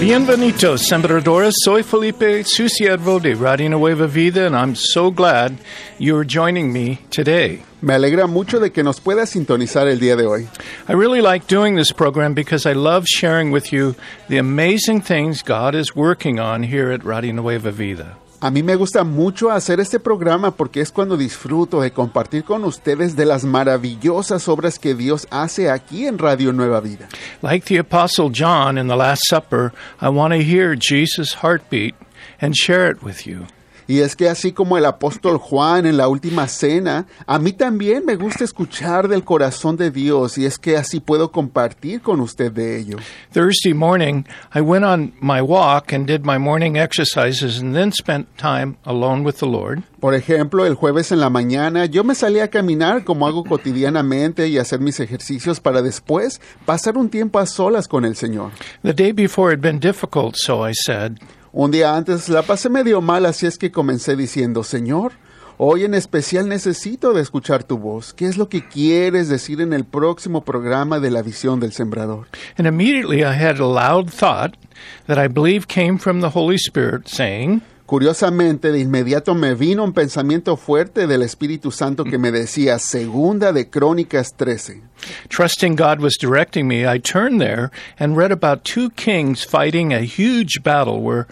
Bienvenidos, sembradores. Soy Felipe, su siervo de Radio Nueva Vida, and I'm so glad you're joining me today. Me alegra mucho de que nos pueda sintonizar el día de hoy. I really like doing this program because I love sharing with you the amazing things God is working on here at Radio Nueva Vida. A mí me gusta mucho hacer este programa porque es cuando disfruto de compartir con ustedes de las maravillosas obras que Dios hace aquí en Radio Nueva Vida. Like the Apostle John in the Last Supper, I want to hear Jesus' heartbeat and share it with you. Y es que así como el apóstol Juan en la última cena, a mí también me gusta escuchar del corazón de Dios y es que así puedo compartir con usted de ello. Thursday morning, I went on my walk and did my morning exercises and then spent time alone with the Lord. Por ejemplo, el jueves en la mañana yo me salí a caminar como hago cotidianamente y hacer mis ejercicios para después pasar un tiempo a solas con el Señor. The day before had been difficult, so I said, Un día antes la pasé medio mal, así es que comencé diciendo, Señor, hoy en especial necesito de escuchar tu voz. ¿Qué es lo que quieres decir en el próximo programa de la visión del sembrador? and immediately I had a loud thought that I believe came from the Holy Spirit saying, Curiosamente, de inmediato me vino un pensamiento fuerte del Espíritu Santo que me decía, Segunda de Crónicas 13. trusting God was directing me, I turned there and read about two kings fighting a huge battle where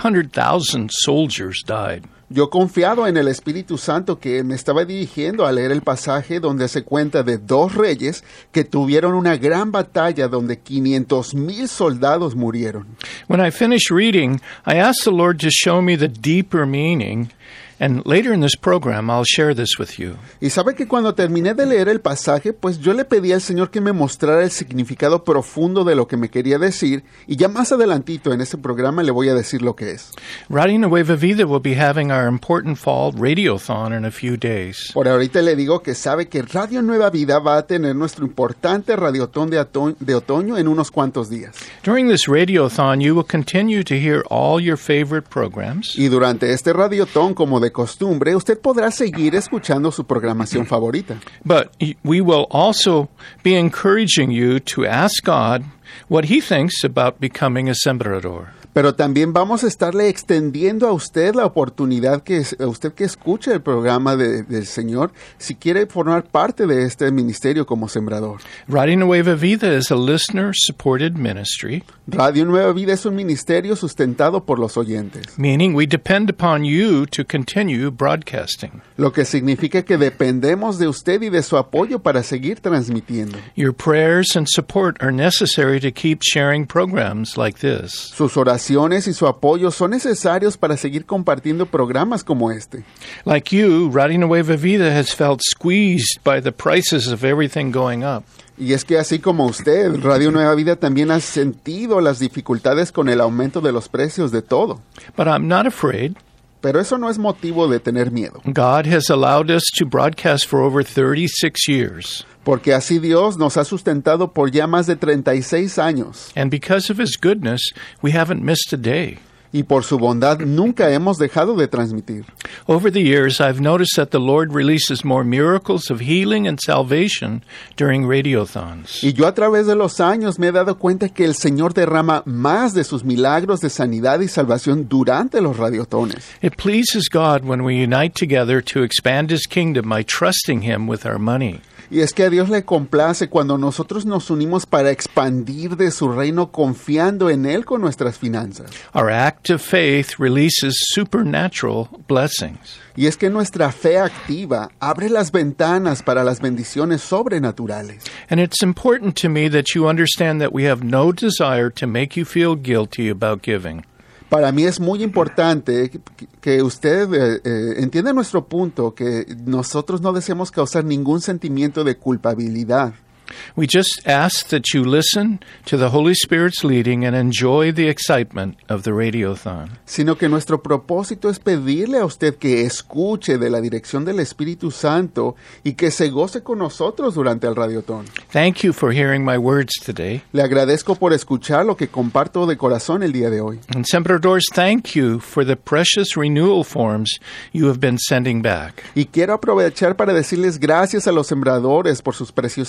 500,000 soldiers died. Yo confiado en el Espíritu Santo que me estaba dirigiendo a leer el pasaje donde se cuenta de dos reyes que tuvieron una gran batalla donde 500,000 soldados murieron. When I finished reading, I asked the Lord to show me the deeper meaning, and later in this program, I'll share this with you. Y sabe que cuando terminé de leer el pasaje, pues yo le pedí al Señor que me mostrara el significado profundo de lo que me quería decir, y ya más adelantito en este programa le voy a decir lo que es. Radio Nueva Vida will be having our important fall radiothon in a few days. Por ahorita le digo que sabe que Radio Nueva Vida va a tener nuestro importante radiotón de otoño en unos cuantos días. During this radiothon, you will continue to hear all your favorite programs. Y durante este radiotón, como de costumbre, usted podrá seguir escuchando su programación favorita. But we will also be encouraging you to ask God what He thinks about becoming a sembrador. Pero también vamos a estarle extendiendo a usted la oportunidad a usted que escuche el programa del Señor, si quiere formar parte de este ministerio como sembrador. Radio Nueva Vida is a listener-supported ministry, Radio Nueva Vida es un ministerio sustentado por los oyentes, meaning we depend upon you to continue broadcasting. lo que significa que dependemos de usted y de su apoyo para seguir transmitiendo. Your prayers and support are necessary to keep sharing programs like this. Sus oraciones y su apoyo son necesarios para seguir compartiendo programas como este. Like you, Radio Nueva Vida has felt squeezed by the prices of everything going up. Y es que así como usted, Radio Nueva Vida también ha sentido las dificultades con el aumento de los precios de todo. But I'm not afraid. Pero eso no es motivo de tener miedo, God has allowed us to broadcast for over 36 years. porque así Dios nos ha sustentado por ya más de 36 años. And because of His goodness, we haven't missed a day. Y por su bondad nunca hemos dejado de transmitir. Over the years, I've noticed that the Lord releases more miracles of healing and salvation during radiothons. Y yo a través de los años me he dado cuenta que el Señor derrama más de sus milagros de sanidad y salvación durante los radiotones. It pleases God when we unite together to expand His kingdom by trusting Him with our money. Y es que a Dios le complace cuando nosotros nos unimos para expandir de su reino confiando en Él con nuestras finanzas. Our act of faith releases supernatural blessings. Y es que nuestra fe activa abre las ventanas para las bendiciones sobrenaturales. And it's important to me that you understand that we have no desire to make you feel guilty about giving. Para mí es muy importante que usted entienda nuestro punto, que nosotros no deseamos causar ningún sentimiento de culpabilidad. We just ask that you listen to the Holy Spirit's leading and enjoy the excitement of the radiothon. Sino que nuestro propósito es pedirle a usted que escuche de la dirección del Espíritu Santo y que se goce con nosotros durante el radiotón. Thank you for hearing my words today. Le agradezco por escuchar lo que comparto de corazón el día de hoy. And Sembradores, thank you for the precious renewal forms you have been sending back. Y quiero aprovechar para decirles gracias a los sembradores por sus preciosas renovaciones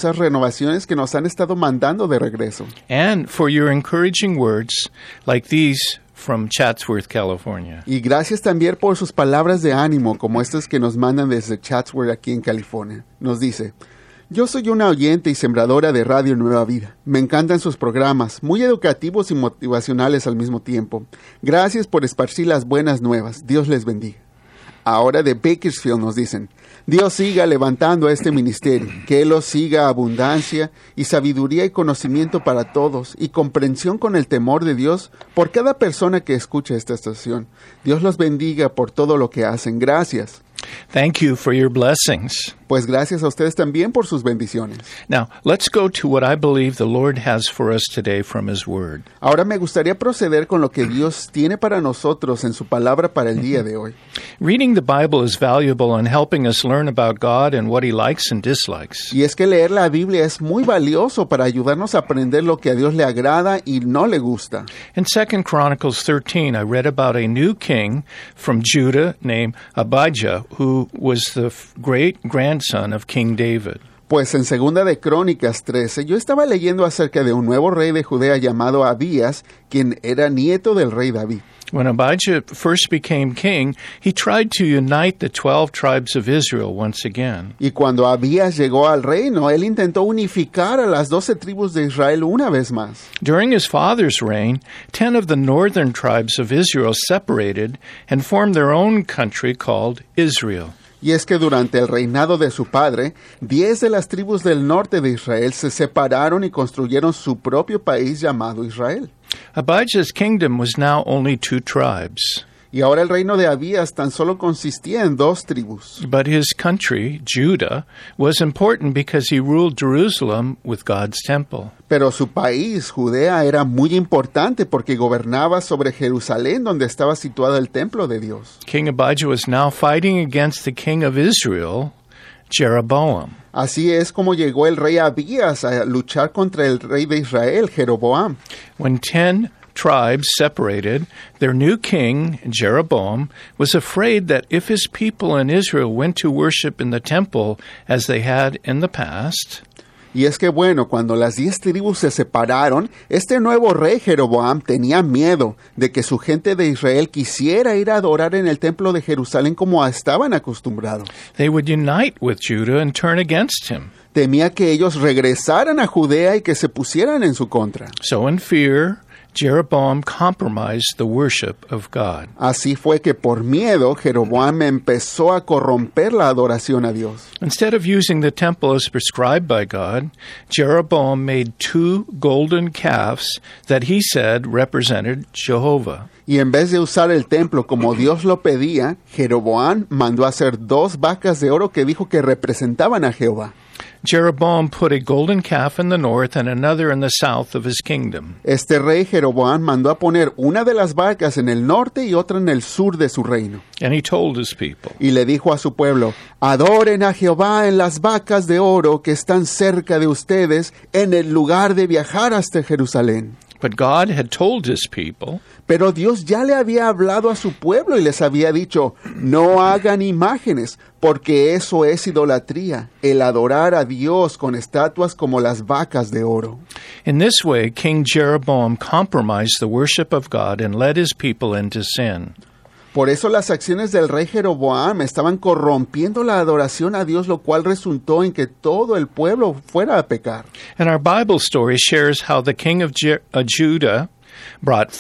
motivaciones que nos han estado mandando de regreso. And for your encouraging words like these from Chatsworth, California. Y gracias también por sus palabras de ánimo, como estas que nos mandan desde Chatsworth aquí en California. Nos dice: yo soy una oyente y sembradora de Radio Nueva Vida. Me encantan sus programas, muy educativos y motivacionales al mismo tiempo. Gracias por esparcir las buenas nuevas. Dios les bendiga. Ahora de Bakersfield nos dicen: Dios siga levantando a este ministerio, que Él los siga abundancia y sabiduría y conocimiento para todos y comprensión con el temor de Dios por cada persona que escucha esta estación. Dios los bendiga por todo lo que hacen. Gracias. Thank you for your blessings. Pues gracias a ustedes también por sus bendiciones. Now, let's go to what I believe the Lord has for us today from His Word. Ahora me gustaría proceder con lo que Dios tiene para nosotros en su palabra para el día de hoy. Reading the Bible is valuable in helping us learn about God and what He likes and dislikes. Y es que leer la Biblia es muy valioso para ayudarnos a aprender lo que a Dios le agrada y no le gusta. In 2 Chronicles 13, I read about a new king from Judah named Abijah, who was the great-grandson of King David. Pues en 2 de Crónicas 13, yo estaba leyendo acerca de un nuevo rey de Judea llamado Abías, quien era nieto del rey David. When Abijah first became king, he tried to unite the 12 tribes of Israel once again. Y cuando Abías llegó al reino, él intentó unificar a las 12 tribus de Israel una vez más. During his father's reign, 10 of the northern tribes of Israel separated and formed their own country called Israel. Y es que durante el reinado de su padre, 10 de las tribus del norte de Israel se separaron y construyeron su propio país llamado Israel. Abijah's kingdom was now only 2 tribes. Y ahora el reino de Abías tan solo consistía en 2 tribus. But his country, Judah, was important because he ruled Jerusalem with God's temple. Pero su país, Judea, era muy importante porque gobernaba sobre Jerusalén, donde estaba situado el templo de Dios. King Abijah was now fighting against the king of Israel, Jeroboam. Así es como llegó el rey Abías a luchar contra el rey de Israel, Jeroboam. When 10 tribes separated, their new king, Jeroboam, was afraid that if his people in Israel went to worship in the temple as they had in the past, y es que bueno, cuando las 10 tribus se separaron, este nuevo rey Jeroboam tenía miedo de que su gente de Israel quisiera ir a adorar en el templo de Jerusalén como estaban acostumbrados. they would unite with Judah and turn against him. Temía que ellos regresaran a Judea y que se pusieran en su contra. So in fear, Jeroboam compromised the worship of God. Así fue que por miedo, Jeroboam empezó a corromper la adoración a Dios. Instead of using the temple as prescribed by God, Jeroboam made 2 golden calves that he said represented Jehovah. Y en vez de usar el templo como Dios lo pedía, Jeroboam mandó hacer 2 vacas de oro que dijo que representaban a Jehová. Jeroboam put a golden calf in the north and another in the south of his kingdom. Este rey Jeroboam mandó a poner una de las vacas en el norte y otra en el sur de su reino. And he told his people, Y le dijo a su pueblo: adoren a Jehová en las vacas de oro que están cerca de ustedes, en el lugar de viajar hasta Jerusalén. but God had told his people, Pero Dios ya le había hablado a su pueblo y les había dicho: no hagan imágenes, porque eso es idolatría, el adorar a Dios con estatuas como las vacas de oro. in this way, King Jeroboam compromised the worship of God and led his people into sin. Por eso las acciones del rey Jeroboam estaban corrompiendo la adoración a Dios, lo cual resultó en que todo el pueblo fuera a pecar. And our Bible story shares how the king of Judah brought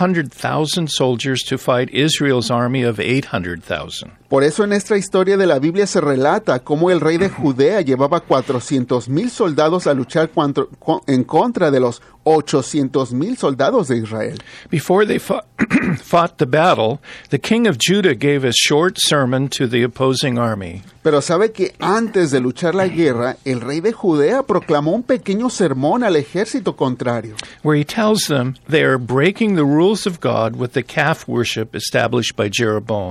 400,000 soldiers to fight Israel's army of 800,000. Por eso en esta historia de la Biblia se relata cómo el rey de Judea llevaba 400,000 soldados a luchar en contra de los 800,000 soldados de Israel. Before they fought the battle, the king of Judah gave a short sermon to the opposing army. Pero sabe que antes de luchar la guerra, el rey de Judea proclamó un pequeño sermón al ejército contrario, where he tells them they are breaking the rules of God with the calf worship established by Jeroboam.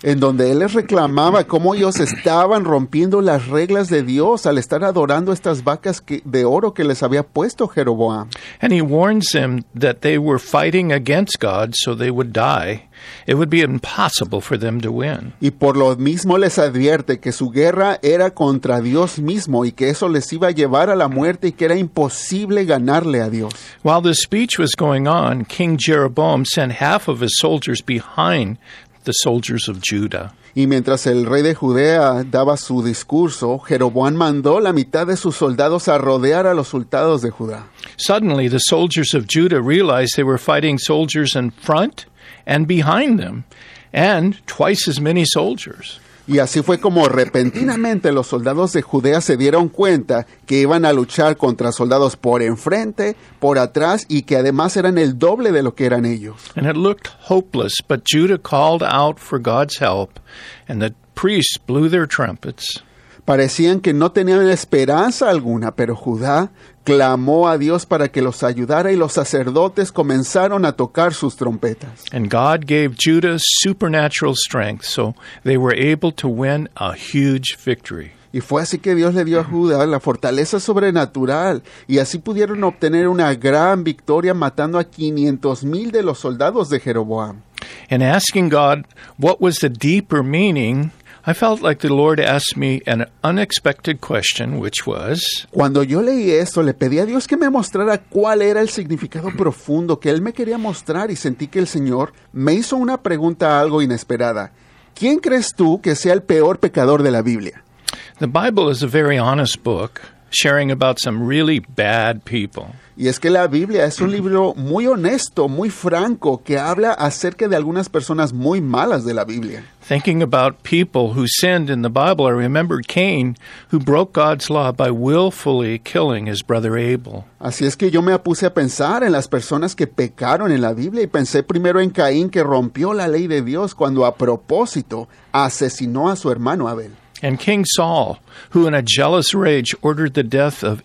en donde él les reclamaba cómo ellos estaban rompiendo las reglas de Dios al estar adorando estas vacas de oro que les había puesto Jeroboam. And he warns them that they were fighting against God so they would die. It would be impossible for them to win. Y por lo mismo les advierte que su guerra era contra Dios mismo y que eso les iba a llevar a la muerte y que era imposible ganarle a Dios. While this speech was going on, King Jeroboam sent half of his soldiers behind the soldiers of Judah. Y mientras el rey de Judea daba su discurso, Jeroboam mandó la mitad de sus soldados a rodear a los soldados de Judá. Suddenly, the soldiers of Judah realized they were fighting soldiers in front and behind them, and twice as many soldiers. Y así fue como repentinamente los soldados de Judea se dieron cuenta que iban a luchar contra soldados por enfrente, por atrás y que además eran el doble de lo que eran ellos. And it looked hopeless, but Judah called out for God's help, and the priests blew their trumpets. Parecían que no tenían esperanza alguna, pero Judá clamó a Dios para que los ayudara y los sacerdotes comenzaron a tocar sus trompetas. And God gave Judah supernatural strength, so they were able to win a huge victory. Y fue así que Dios le dio a Judá la fortaleza sobrenatural, y así pudieron obtener una gran victoria matando a 500,000 de los soldados de Jeroboam. In asking God what was the deeper meaning, I felt like the Lord asked me an unexpected question, which was, Cuando yo leí esto, le pedí a Dios que me mostrara cuál era el significado profundo que Él me quería mostrar y sentí que el Señor me hizo una pregunta algo inesperada. ¿Quién crees tú que sea el peor pecador de la Biblia? the Bible is a very honest book, sharing about some really bad people. Y es que la Biblia es un libro muy honesto, muy franco, que habla acerca de algunas personas muy malas de la Biblia. Thinking about people who sinned in the Bible, I remembered Cain, who broke God's law by willfully killing his brother Abel. Así es que yo me puse a pensar en las personas que pecaron en la Biblia y pensé primero en Caín, que rompió la ley de Dios cuando a propósito asesinó a su hermano Abel. And King Saul, who in a jealous rage ordered the death of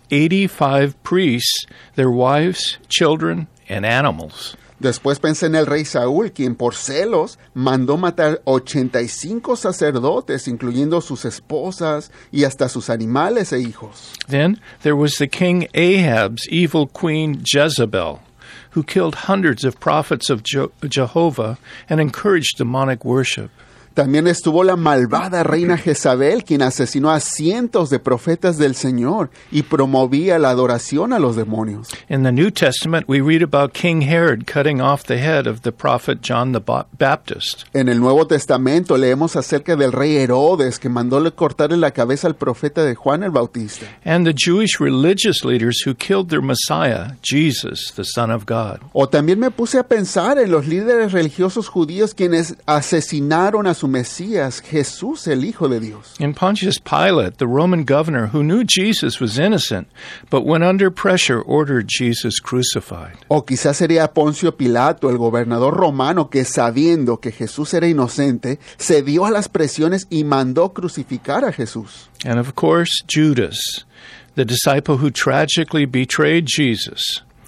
85 priests, their wives, children, and animals. Después pensé en el rey Saúl, quien por celos mandó matar 85 sacerdotes, incluyendo sus esposas y hasta sus animales e hijos. Then there was the king Ahab's evil queen Jezebel, who killed hundreds of prophets of Jehovah and encouraged demonic worship. También estuvo la malvada reina Jezabel, quien asesinó a cientos de profetas del Señor y promovía la adoración a los demonios. In the New Testament, we read about King Herod cutting off the head of the prophet John the Baptist. En el Nuevo Testamento leemos acerca del rey Herodes, que mandóle cortarle la cabeza al profeta de Juan el Bautista. And the Jewish religious leaders who killed their Messiah, Jesus, the Son of God. O también me puse a pensar en los líderes religiosos judíos quienes asesinaron a su Mesías, Jesús, el Hijo de Dios. In Pontius Pilate, the Roman governor who knew Jesus was innocent, but when under pressure ordered Jesus crucified. O quizás sería Poncio Pilato, el gobernador romano, que sabiendo que Jesús era inocente, cedió a las presiones y mandó crucificar a Jesús. And of course, Judas, the disciple who tragically betrayed Jesus.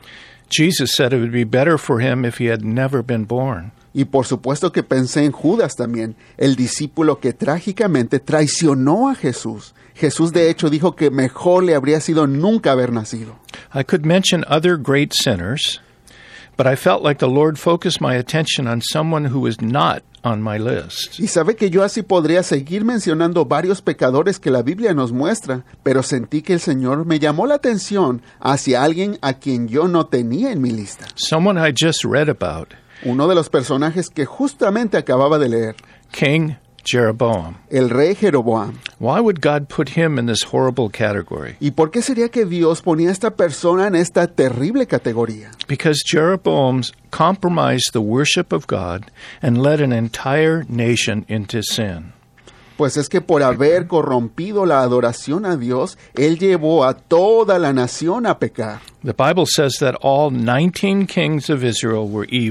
Jesus said it would be better for him if he had never been born. Y por supuesto que pensé en Judas también, el discípulo que trágicamente traicionó a Jesús. Jesús de hecho dijo que mejor le habría sido nunca haber nacido. I could mention other great sinners, but I felt like the Lord focused my attention on someone who was not on my list. Y sabe que yo así podría seguir mencionando varios pecadores que la Biblia nos muestra, pero sentí que el Señor me llamó la atención hacia alguien a quien yo no tenía en mi lista. Someone I just read about. Uno de los personajes que justamente acababa de leer, King Jeroboam. el rey Jeroboam. Why would God put him in this horrible category? ¿Y por qué sería que Dios ponía a esta persona en esta terrible categoría? Because Jeroboam compromised the worship of God and led an entire nation into sin. Pues es que por haber corrompido la adoración a Dios, Él llevó a toda la nación a pecar. The Bible says that all 19 kings of Israel were evil.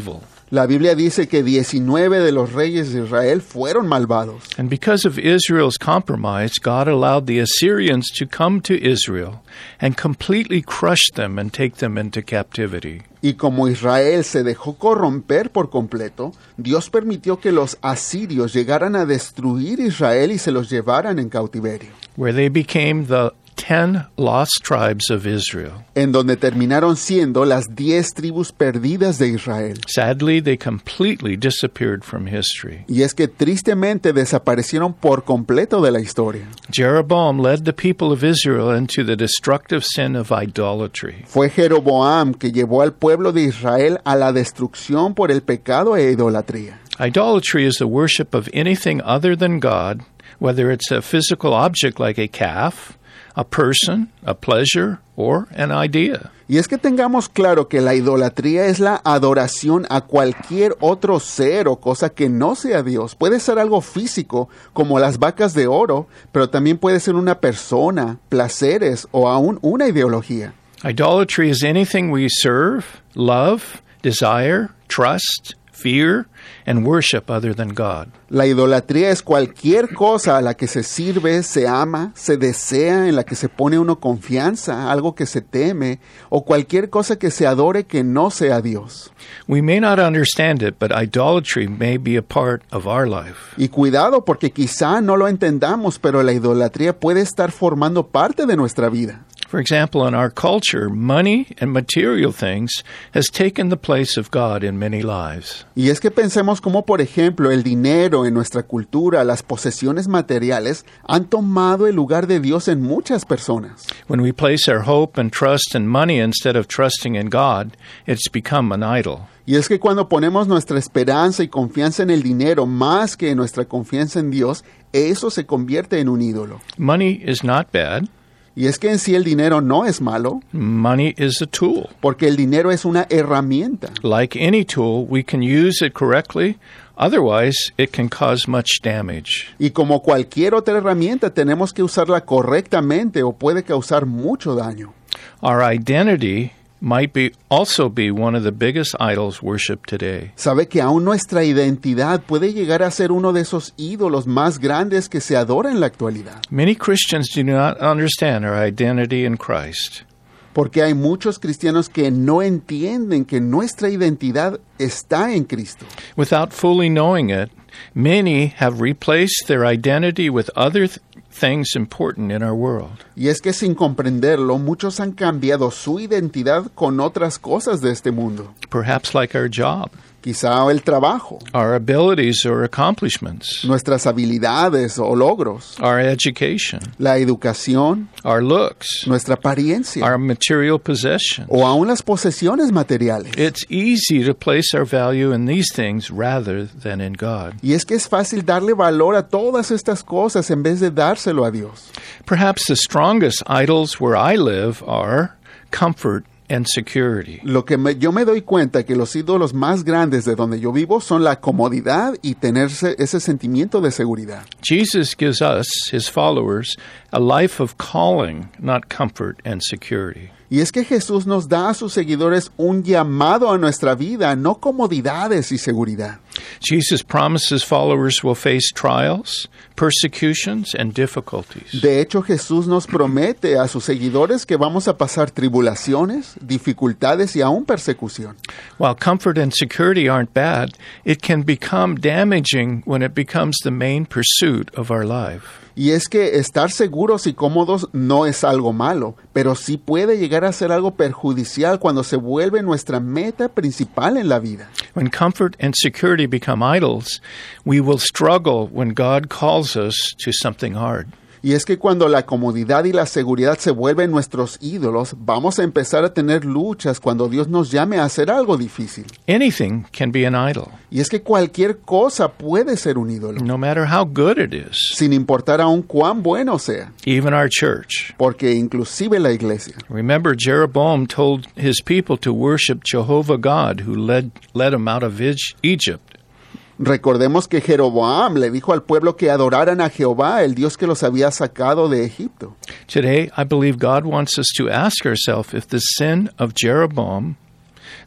La Biblia dice que 19 de los reyes de Israel fueron malvados. And because of Israel's compromise, God allowed the Assyrians to come to Israel and completely crush them and take them into captivity. Y como Israel se dejó corromper por completo, Dios permitió que los asirios llegaran a destruir Israel y se los llevaran en cautiverio, Where they became the 10 lost tribes of Israel. en donde terminaron siendo las 10 tribus perdidas de Israel. Sadly, they completely disappeared from history. Y es que tristemente desaparecieron por completo de la historia. Jeroboam led the people of Israel into the destructive sin of idolatry. Fue Jeroboam que llevó al pueblo de Israel a la destrucción por el pecado e idolatría. Idolatry is the worship of anything other than God, whether it's a physical object like a calf, a person, a pleasure, or an idea. Y es que tengamos claro que la idolatría es la adoración a cualquier otro ser o cosa que no sea Dios. Puede ser algo físico, como las vacas de oro, pero también puede ser una persona, placeres o aún una ideología. Idolatry is anything we serve, love, desire, trust, fear, and worship other than God. La idolatría es cualquier cosa a la que se sirve, se ama, se desea, en la que se pone uno confianza, algo que se teme, o cualquier cosa que se adore que no sea Dios. We may not understand it, but idolatry may be a part of our life. Y cuidado, porque quizá no lo entendamos, pero la idolatría puede estar formando parte de nuestra vida. For example, in our culture, money and material things has taken the place of God in many lives. Y es que pensemos como, por ejemplo, el dinero en nuestra cultura, las posesiones materiales, han tomado el lugar de Dios en muchas personas. When we place our hope and trust in money instead of trusting in God, it's become an idol. Y es que cuando ponemos nuestra esperanza y confianza en el dinero más que en nuestra confianza en Dios, eso se convierte en un ídolo. Money is not bad. Y es que en sí el dinero no es malo, Money is a tool. porque el dinero es una herramienta. Like any tool, we can use it correctly. Otherwise, it can cause much damage. Y como cualquier otra herramienta, tenemos que usarla correctamente o puede causar mucho daño. Our identity might also be one of the biggest idols worshipped today. Sabe que aún nuestra identidad puede llegar a ser uno de esos ídolos más grandes que se adora en la actualidad. Many Christians do not understand our identity in Christ. Porque hay muchos cristianos que no entienden que nuestra identidad está en Cristo. Without fully knowing it, many have replaced their identity with other things important in our world. Y es que sin comprenderlo, muchos han cambiado su identidad con otras cosas de este mundo. Perhaps like our job, Quizá el trabajo, our abilities or accomplishments, nuestras habilidades o logros, our education, la educación, our looks, nuestra apariencia our material possessions. o aún las posesiones materiales. It's easy to place our value in these things rather than in God. Y es que es fácil darle valor a todas estas cosas en vez de dárselo a Dios. Perhaps the strongest idols where I live are comfort and security. Lo que yo me doy cuenta que los ídolos más grandes de donde yo vivo son la comodidad y tener ese sentimiento de seguridad. Jesus gives us, his followers, a life of calling, not comfort and security. Y es que Jesús nos da a sus seguidores un llamado a nuestra vida, no comodidades y seguridad. Jesus promises followers will face trials, persecutions, and difficulties. De hecho, Jesús nos promete a sus seguidores que vamos a pasar tribulaciones, dificultades y aún persecución. While comfort and security aren't bad, it can become damaging when it becomes the main pursuit of our life. Y es que estar seguros y cómodos no es algo malo, pero sí puede llegar a ser algo perjudicial cuando se vuelve nuestra meta principal en la vida. When comfort and security become idols, we will struggle when God calls us to something hard. Y es que cuando la comodidad y la seguridad se vuelven nuestros ídolos, vamos a empezar a tener luchas cuando Dios nos llame a hacer algo difícil. Anything can be an idol, Y es que cualquier cosa puede ser un ídolo, no matter how good it is. sin importar aún cuán bueno sea, Even our church. porque inclusive la iglesia. Remember, Jeroboam told his people to worship Jehovah God, who led him out of Egypt. Recordemos que Jeroboam le dijo al pueblo que adoraran a Jehová, el Dios que los había sacado de Egipto. Today, I believe God wants us to ask ourselves if the sin of Jeroboam,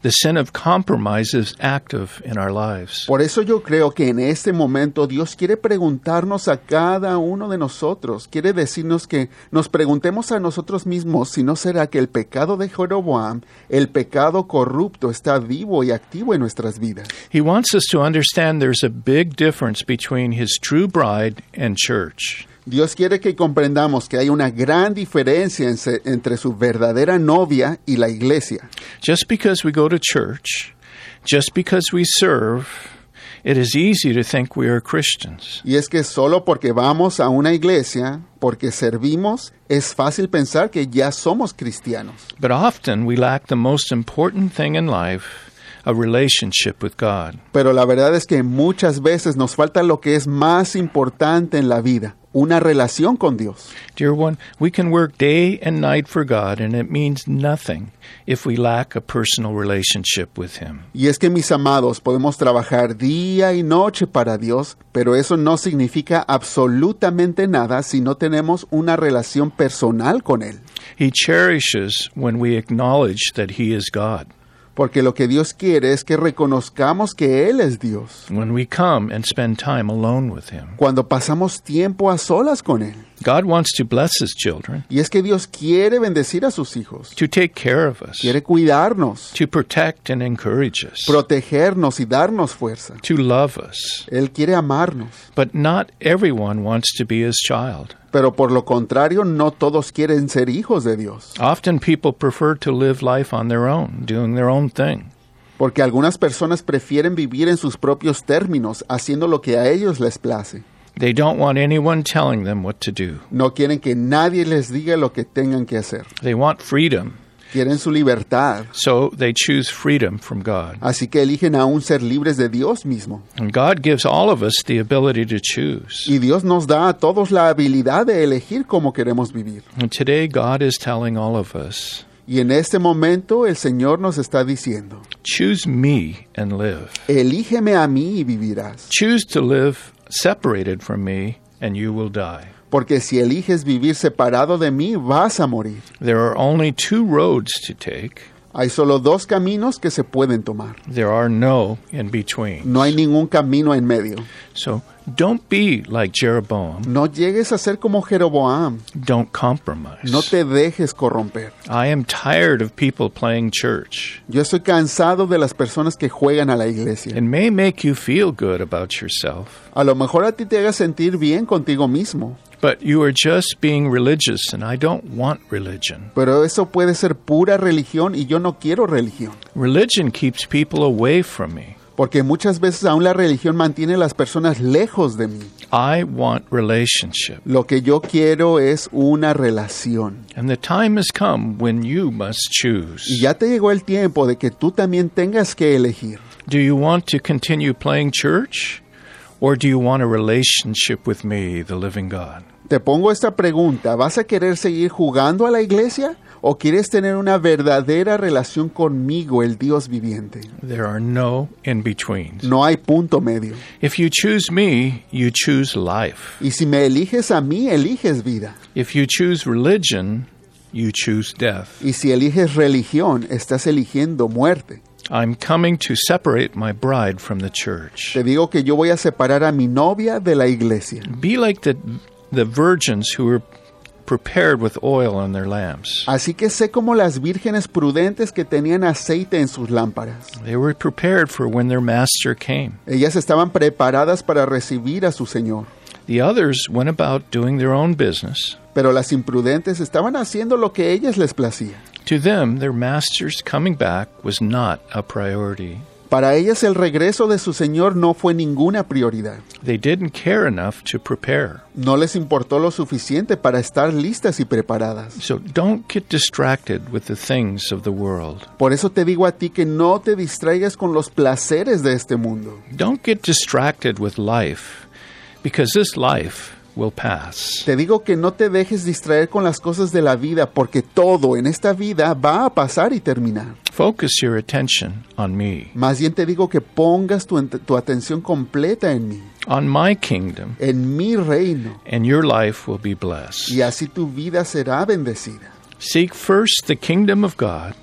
The sin of compromise is active in our lives. Por eso yo creo que en este momento Dios quiere preguntarnos a cada uno de nosotros, quiere decirnos que nos preguntemos a nosotros mismos si no será que el pecado de Jeroboam, el pecado corrupto, está vivo y activo en nuestras vidas. He wants us to understand there's a big difference between his true bride and church. Dios quiere que comprendamos que hay una gran diferencia entre su verdadera novia y la iglesia. Just because we go to church, just because we serve, it is easy to think we are Christians. Y es que solo porque vamos a una iglesia, porque servimos, es fácil pensar que ya somos cristianos. But often we lack the most important thing in life, a relationship with God. Pero la verdad es que muchas veces nos falta lo que es más importante en la vida, una relación con Dios. Dear one, we can work day and night for God, and it means nothing if we lack a personal relationship with Him. Y es que, mis amados, podemos trabajar día y noche para Dios, pero eso no significa absolutamente nada si no tenemos una relación personal con Él. He cherishes when we acknowledge that He is God. Porque lo que Dios quiere es que reconozcamos que Él es Dios. When we come and spend time alone with Him. Cuando pasamos tiempo a solas con Él. God wants to bless His children. Y es que Dios quiere bendecir a sus hijos. To take care of us. Quiere cuidarnos. To protect and encourage us. Protegernos y darnos fuerza. To love us. Él quiere amarnos. But not everyone wants to be His child. Pero por lo contrario, no todos quieren ser hijos de Dios. Often people prefer to live life on their own, doing their own thing. Porque algunas personas prefieren vivir en sus propios términos, haciendo lo que a ellos les place. They don't want anyone telling them what to do. No quieren que nadie les diga lo que tengan que hacer. They want freedom. Quieren su libertad. So they choose freedom from God. Así que eligen aún ser libres de Dios mismo. And God gives all of us the ability to choose. Y Dios nos da a todos la habilidad de elegir cómo queremos vivir. And today God is telling all of us, y en este momento el Señor nos está diciendo, choose me and live. Elígeme a mí y vivirás. Choose to live separated from me and you will die. Porque si eliges vivir separado de mí, vas a morir. There are only two roads to take. Hay solo dos caminos que se pueden tomar. There are no in-betweens. No hay ningún camino en medio. So don't be like Jeroboam. No llegues a ser como Jeroboam. Don't compromise. No te dejes corromper. I am tired of people playing church. Yo estoy cansado de las personas que juegan a la iglesia. It may make you feel good about yourself. A lo mejor a ti te haga sentir bien contigo mismo. But you are just being religious, and I don't want religion. Pero eso puede ser pura religión y yo no quiero religión. Religion keeps people away from me. Porque muchas veces aún la religión mantiene a las personas lejos de mí. I want relationship. Lo que yo quiero es una relación. And the time has come when you must choose. Y ya te llegó el tiempo de que tú también tengas que elegir. Do you want to continue playing church? Or do you want a relationship with me, the living God? Te pongo esta pregunta, ¿vas a querer seguir jugando a la iglesia o quieres tener una verdadera relación conmigo, el Dios viviente? There are no in-betweens. No hay punto medio. If you choose me, you choose life. Y si me eliges a mí, eliges vida. If you choose religion, you choose death. Y si eliges religión, estás eligiendo muerte. I'm coming to separate my bride from the church. Te digo que yo voy a separar a mi novia de la iglesia. Be like the virgins who were prepared with oil on their lamps. Así que sé como las vírgenes prudentes que tenían aceite en sus lámparas. They were prepared for when their master came. Ellas estaban preparadas para recibir a su Señor. The others went about doing their own business. Pero las imprudentes estaban haciendo lo que a ellas les placía. To them, their master's coming back was not a priority. Para ellas el regreso de su Señor no fue ninguna prioridad. They didn't care enough to prepare. No les importó lo suficiente para estar listas y preparadas. So don't get distracted with the things of the world. Por eso te digo a ti que no te distraigas con los placeres de este mundo. Don't get distracted with life, because this life will pass. Te digo que no te dejes distraer con las cosas de la vida, porque todo en esta vida va a pasar y terminar. Focus your attention on me, Más bien te digo que pongas tu atención completa en mí, on my kingdom, en mi reino, and your life will be blessed. y así tu vida será bendecida. Seek first the kingdom of God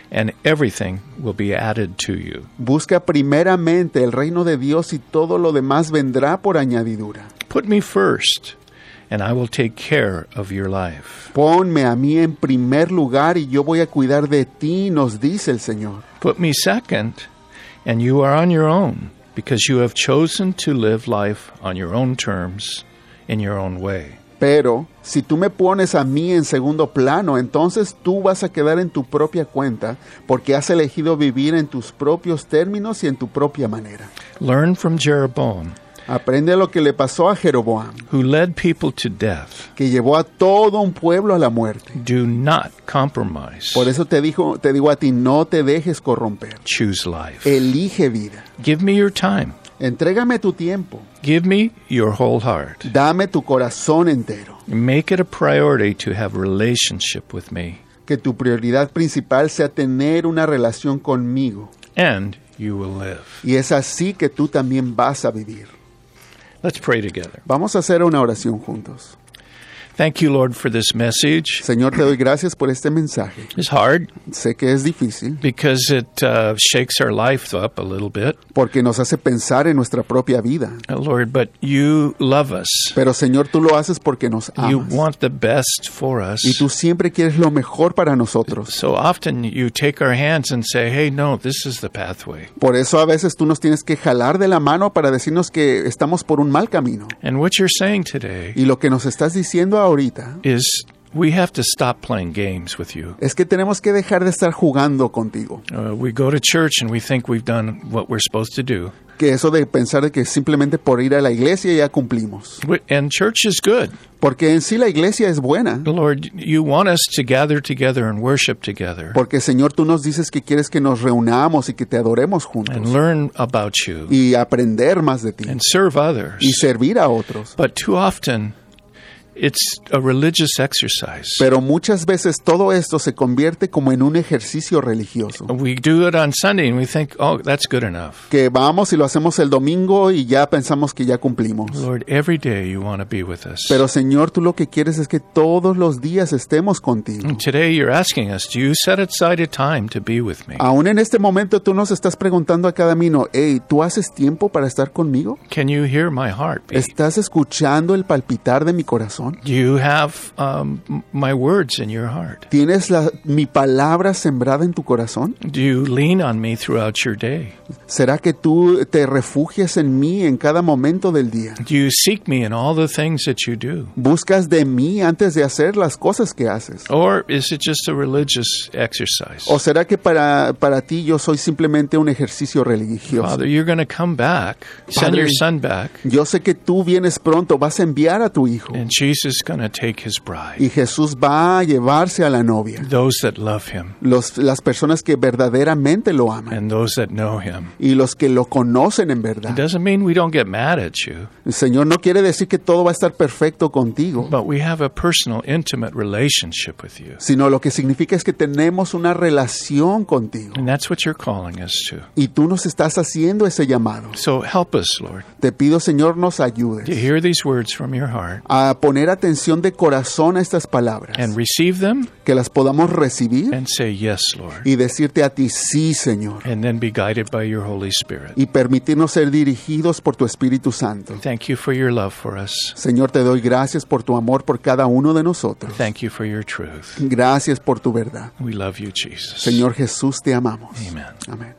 and everything will be added to you. Busca primeramente el reino de Dios y todo lo demás vendrá por añadidura. Put me first, and I will take care of your life. Ponme a mí en primer lugar y yo voy a cuidar de ti, nos dice el Señor. Put me second, and you are on your own, because you have chosen to live life on your own terms, in your own way. Pero si tú me pones a mí en segundo plano, entonces tú vas a quedar en tu propia cuenta porque has elegido vivir en tus propios términos y en tu propia manera. Learn from Jeroboam, Aprende lo que le pasó a Jeroboam, who led people to death. que llevó a todo un pueblo a la muerte. Do not compromise. Por eso te digo a ti, no te dejes corromper. Choose life. Elige vida. Give me your time. Entrégame tu tiempo. Give me your whole heart. Dame tu corazón entero. Make it a priority to have relationship with me, Que tu prioridad principal sea tener una relación conmigo. and you will live. Y es así que tú también vas a vivir. Let's pray together. Vamos a hacer una oración juntos. Thank you, Lord, for this message. Señor, te doy gracias por este mensaje. It's hard Sé que es difícil because it shakes our life up a little bit, porque nos hace pensar en nuestra propia vida. Lord, but you love us. Pero Señor, tú lo haces porque nos You amas. want the best for Y us. tú siempre quieres lo mejor para nosotros. So often you take our hands and say, hey, no, this is the pathway. Por eso a veces tú nos tienes que jalar de la mano para decirnos que estamos por un mal camino. And what you're saying today Y lo que nos estás diciendo ahorita is we have to stop playing games with you. es que tenemos que dejar de estar jugando contigo. We go to church and we think we've done what we're supposed to do. Que eso de pensar de que simplemente por ir a la iglesia ya cumplimos. And church is good. Porque en sí la iglesia es buena. Lord, you want us to gather together and worship together Porque Señor, tú nos dices que quieres que nos reunamos y que te adoremos juntos. and learn about you Y aprender más de ti. and serve others. Y servir a otros. But too often, it's a religious exercise. Pero muchas veces todo esto se convierte como en un ejercicio religioso. We do it on Sunday and we think, oh, that's good enough. Que vamos y lo hacemos el domingo y ya pensamos que ya cumplimos. Lord, every day you want to be with us. Pero Señor, tú lo que quieres es que todos los días estemos contigo. And today you're asking us, do you set aside a time to be with me? Aún en este momento tú nos estás preguntando a cada mino, hey, ¿tú haces tiempo para estar conmigo? Can you hear my heartbeat? ¿Estás escuchando el palpitar de mi corazón? Do you have my words in your heart? ¿Tienes mi palabra sembrada en tu corazón? Do you lean on me throughout your day? ¿Será que tú te refugias en mí en cada momento del día? Do you seek me in all the things that you do? ¿Buscas de mí antes de hacer las cosas que haces? Or is it just a religious exercise? ¿O será que para ti yo soy simplemente un ejercicio religioso? Father, you're going to come back, send Padre, your son back, Yo sé que tú vienes pronto, vas a enviar a tu hijo. and Jesus is going to take his bride. Y Jesús va a llevarse a la novia. Those that love him Las personas que verdaderamente lo aman. and those that know him. Y los que lo conocen en It verdad. doesn't mean we don't get mad at you, El Señor no quiere decir que todo va a estar perfecto contigo, but we have a personal, intimate relationship with you. sino lo que significa es que tenemos una relación contigo. And that's what you're calling us to. Y tú nos estás haciendo ese llamado. So help us, Lord, Te pido, Señor, nos to ayudes hear these words from your heart a poner atención de corazón a estas palabras, and receive them que las podamos recibir and say, yes, Lord, y decirte a ti, sí, Señor, and then be guided by your Holy Spirit. y permitirnos ser dirigidos por tu Espíritu Santo. Thank you for your love for us. Señor, te doy gracias por tu amor por cada uno de nosotros. Thank you for your truth. Gracias por tu verdad. We love you, Jesus. Señor Jesús, te amamos. Amen. Amén.